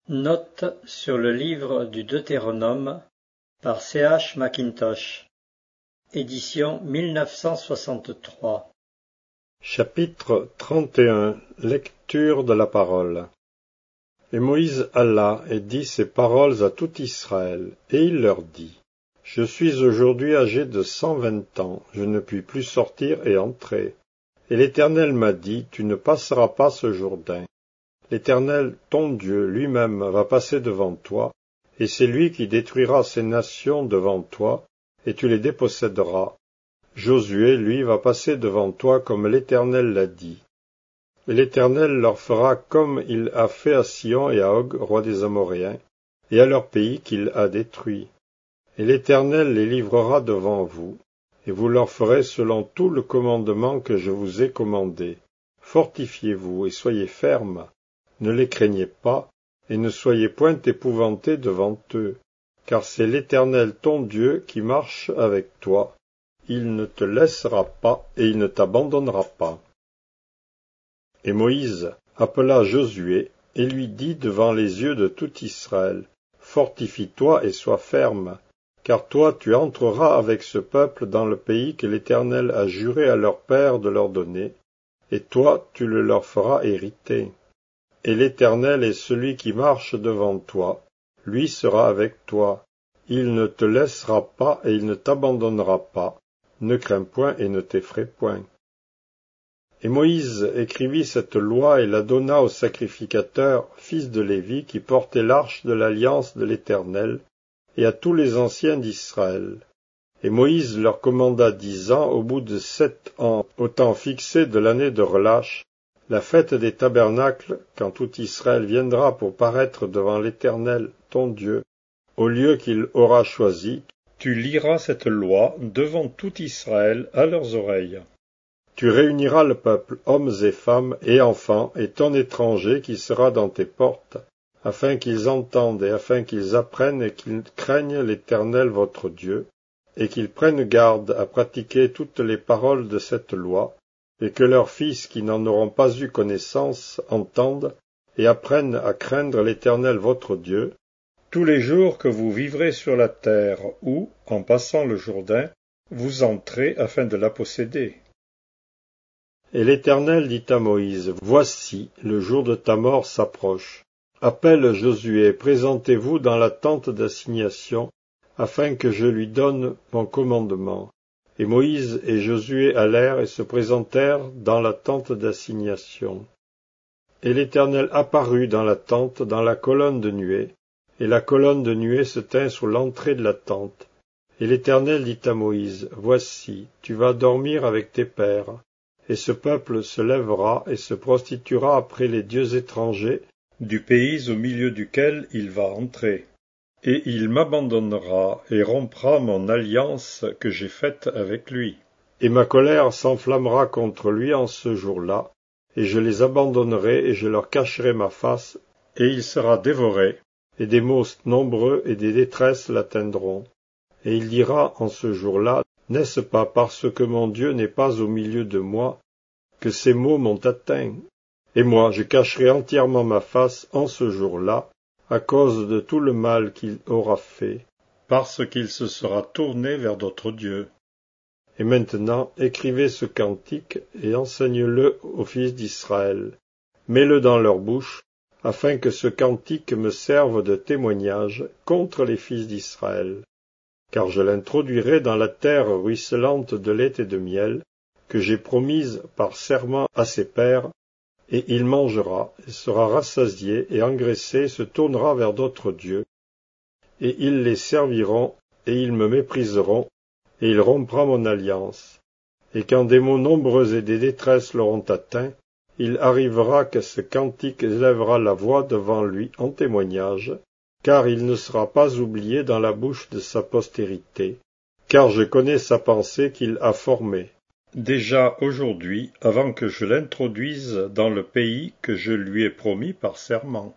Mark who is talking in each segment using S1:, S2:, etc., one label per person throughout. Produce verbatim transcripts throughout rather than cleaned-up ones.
S1: Note sur le livre du Deutéronome par C H Mackintosh, édition mille neuf cent soixante-trois.
S2: Chapitre trente et un. Lecture de la parole. Et Moïse alla et dit ces paroles à tout Israël, et il leur dit, Je suis aujourd'hui âgé de cent vingt ans, je ne puis plus sortir et entrer. Et l'Éternel m'a dit, Tu ne passeras pas ce Jourdain. L'Éternel, ton Dieu, lui-même va passer devant toi, et c'est lui qui détruira ces nations devant toi, et tu les déposséderas. Josué, lui, va passer devant toi comme l'Éternel l'a dit. Et l'Éternel leur fera comme il a fait à Sihon et à Og, roi des Amoréens, et à leur pays qu'il a détruit. Et l'Éternel les livrera devant vous, et vous leur ferez selon tout le commandement que je vous ai commandé. Fortifiez-vous et soyez fermes. Ne les craignez pas, et ne soyez point épouvantés devant eux, car c'est l'Éternel ton Dieu qui marche avec toi. Il ne te laissera pas, et il ne t'abandonnera pas. Et Moïse appela Josué, et lui dit devant les yeux de tout Israël, Fortifie-toi et sois ferme, car toi tu entreras avec ce peuple dans le pays que l'Éternel a juré à leur père de leur donner, et toi tu le leur feras hériter. Et l'Éternel est celui qui marche devant toi, lui sera avec toi. Il ne te laissera pas et il ne t'abandonnera pas. Ne crains point et ne t'effraie point. Et Moïse écrivit cette loi et la donna aux sacrificateurs, fils de Lévi, qui portaient l'arche de l'alliance de l'Éternel, et à tous les anciens d'Israël. Et Moïse leur commanda disant, au bout de sept ans, au temps fixé de l'année de relâche, la fête des tabernacles, quand tout Israël viendra pour paraître devant l'Éternel, ton Dieu, au lieu qu'il aura choisi, tu liras cette loi devant tout Israël à leurs oreilles. Tu réuniras le peuple, hommes et femmes, et enfants, et ton étranger qui sera dans tes portes, afin qu'ils entendent et afin qu'ils apprennent et qu'ils craignent l'Éternel votre Dieu, et qu'ils prennent garde à pratiquer toutes les paroles de cette loi, et que leurs fils qui n'en auront pas eu connaissance entendent et apprennent à craindre l'Éternel votre Dieu, tous les jours que vous vivrez sur la terre où, en passant le Jourdain, vous entrez afin de la posséder. Et l'Éternel dit à Moïse, Voici, le jour de ta mort s'approche. Appelle Josué, présentez-vous dans la tente d'assignation, afin que je lui donne mon commandement. Et Moïse et Josué allèrent et se présentèrent dans la tente d'assignation. Et l'Éternel apparut dans la tente, dans la colonne de nuée, et la colonne de nuée se tint sur l'entrée de la tente. Et l'Éternel dit à Moïse, Voici, tu vas dormir avec tes pères, et ce peuple se lèvera et se prostituera après les dieux étrangers du pays au milieu duquel il va entrer. Et il m'abandonnera et rompra mon alliance que j'ai faite avec lui. Et ma colère s'enflammera contre lui en ce jour-là, et je les abandonnerai et je leur cacherai ma face, et il sera dévoré, et des maux nombreux et des détresses l'atteindront. Et il dira en ce jour-là, N'est-ce pas parce que mon Dieu n'est pas au milieu de moi que ces maux m'ont atteint? Et moi, je cacherai entièrement ma face en ce jour-là, à cause de tout le mal qu'il aura fait, parce qu'il se sera tourné vers d'autres dieux. Et maintenant, écrivez ce cantique et enseigne-le aux fils d'Israël. Mets-le dans leur bouche, afin que ce cantique me serve de témoignage contre les fils d'Israël. Car je l'introduirai dans la terre ruisselante de lait et de miel, que j'ai promise par serment à ses pères, et il mangera, et sera rassasié, et engraissé, se tournera vers d'autres dieux, et ils les serviront, et ils me mépriseront, et il rompra mon alliance. Et quand des maux nombreux et des détresses l'auront atteint, il arrivera que ce cantique élèvera la voix devant lui en témoignage, car il ne sera pas oublié dans la bouche de sa postérité, car je connais sa pensée qu'il a formée. Déjà aujourd'hui, avant que je l'introduise dans le pays que je lui ai promis par serment.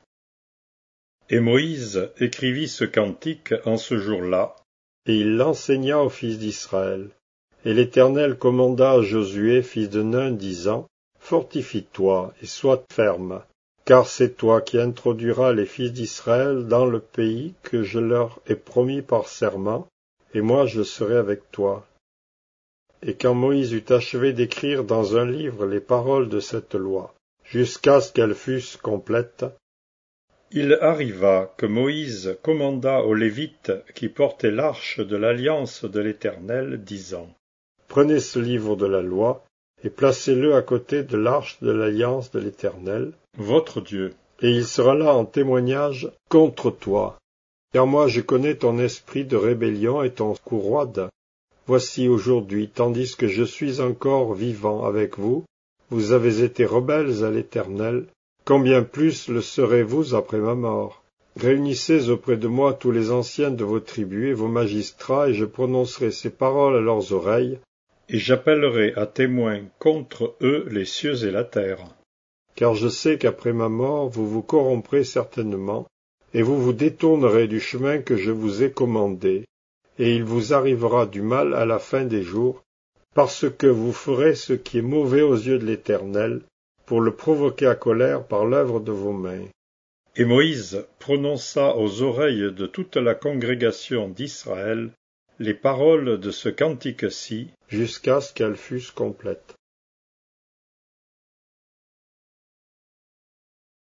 S2: Et Moïse écrivit ce cantique en ce jour-là, et il l'enseigna aux fils d'Israël. Et l'Éternel commanda à Josué, fils de Nun, disant, Fortifie-toi et sois ferme, car c'est toi qui introduiras les fils d'Israël dans le pays que je leur ai promis par serment, et moi je serai avec toi. Et quand Moïse eut achevé d'écrire dans un livre les paroles de cette loi, jusqu'à ce qu'elles fussent complètes, il arriva que Moïse commanda aux Lévites qui portaient l'arche de l'alliance de l'Éternel, disant, « Prenez ce livre de la loi, et placez-le à côté de l'arche de l'alliance de l'Éternel, votre Dieu, et il sera là en témoignage contre toi. Car moi je connais ton esprit de rébellion et ton cou roide. Voici aujourd'hui, tandis que je suis encore vivant avec vous, vous avez été rebelles à l'Éternel, combien plus le serez-vous après ma mort? Réunissez auprès de moi tous les anciens de vos tribus et vos magistrats, et je prononcerai ces paroles à leurs oreilles, et j'appellerai à témoin contre eux les cieux et la terre. Car je sais qu'après ma mort vous vous corromprez certainement, et vous vous détournerez du chemin que je vous ai commandé, et il vous arrivera du mal à la fin des jours, parce que vous ferez ce qui est mauvais aux yeux de l'Éternel, pour le provoquer à colère par l'œuvre de vos mains. » Et Moïse prononça aux oreilles de toute la congrégation d'Israël les paroles de ce cantique-ci, jusqu'à ce qu'elles fussent complètes.